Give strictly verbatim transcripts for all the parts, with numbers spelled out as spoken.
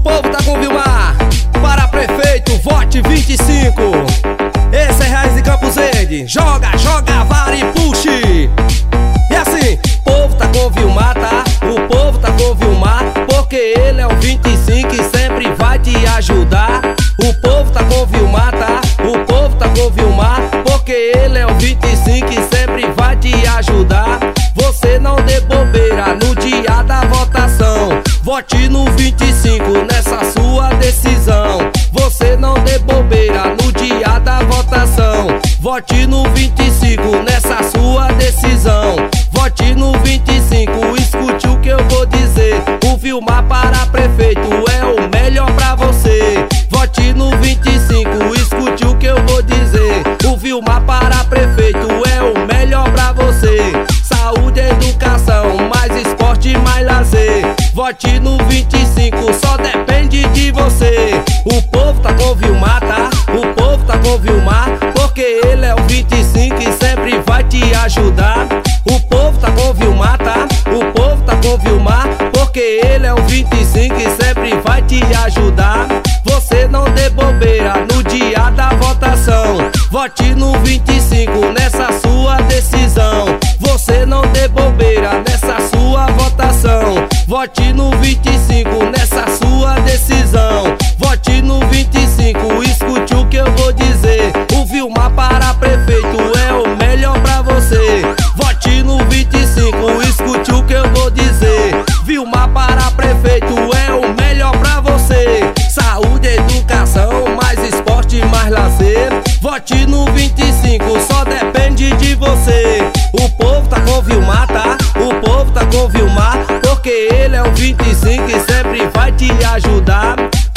povo tá com Vilmar. Para prefeito, vote vinte e cinco. Esse é Reis de Campo Verde. Joga, joga, vara e puxe. E assim, o povo tá com Vilmar, tá? O povo tá com Vilmar, porque ele é o vinte e cinco e sempre vai te ajudar. O povo tá com Vilmar, tá? O povo tá com Vilmar, porque ele é o vinte e cinco e sempre vai te ajudar. Você não dê bobeira no dia da votação. Vote no vinte e cinco nessa sua decisão. Você não dê bobeira no dia da votação. Vote no vinte e cinco nessa sua decisão. Vote no vinte e cinco, escute o que eu vou dizer. O Vilmar para prefeito é o melhor pra você. Vote no vinte e cinco, escute o que eu vou dizer. O Vilmar para prefeito é o melhor pra você. Saúde, educação, mais esporte, mais lazer. Vote no vinte e cinco, só depende de você. O povo tá com Vilmar, tá? O povo tá com Vilmar, porque ele é o vinte e cinco e sempre vai te ajudar. O povo tá com Vilmar, tá? O povo tá com Vilmar, porque ele é o vinte e cinco e sempre vai te ajudar. Você não dê bobeira no dia da votação. Vote no vinte e cinco nessa sua decisão. Você não dê bobeira nessa sua votação. Vote no vinte e cinco nessa sua decisão. Vote no vinte e cinco, escute o que eu vou dizer. O Vilmar para prefeito é o melhor pra você. Vote no vinte e cinco, escute o que eu vou dizer. Vilmar para prefeito é o melhor pra você. Saúde, educação, mais esporte, mais lazer. Vote no vinte e cinco, só depende de você. O povo tá com Vilmar, tá? O povo tá com Vilmar, porque ele é o vinte e cinco e sempre vai te ajudar.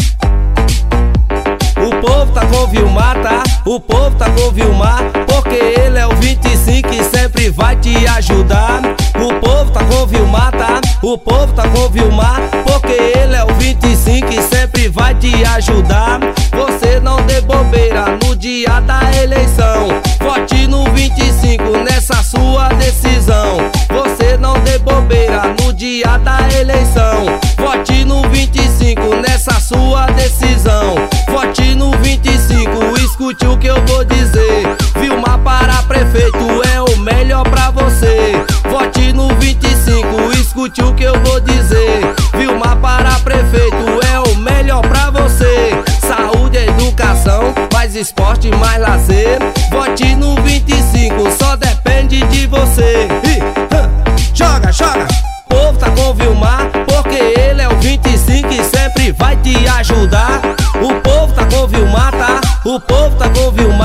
O povo tá com Vilmar, tá? O povo tá com Vilmar, porque ele é o vinte e cinco e sempre vai te ajudar. O povo tá com Vilmar, tá? O povo tá com Vilmar, porque ele é o vinte e cinco e sempre vai te ajudar. Você não dê bobeira no dia da eleição. Vote no vinte e cinco nessa sua decisão. Você não dê bobeira no dia da eleição. Vote no vinte e cinco nessa sua decisão. Vote no vinte e cinco, escute o que eu vou dizer. Vilmar para prefeito é o melhor pra você. Vote no vinte e cinco, escute o que eu vou dizer. Vilmar para prefeito é o melhor pra você. Saúde, educação, mais esporte, mais lazer. Vote no vinte e cinco, só depende de você. E, hum, joga, joga. O povo tá com Vilmar, porque ele é o vinte e cinco e sempre vai te ajudar. O povo tá com Vilmar, tá? O povo tá com Vilmar,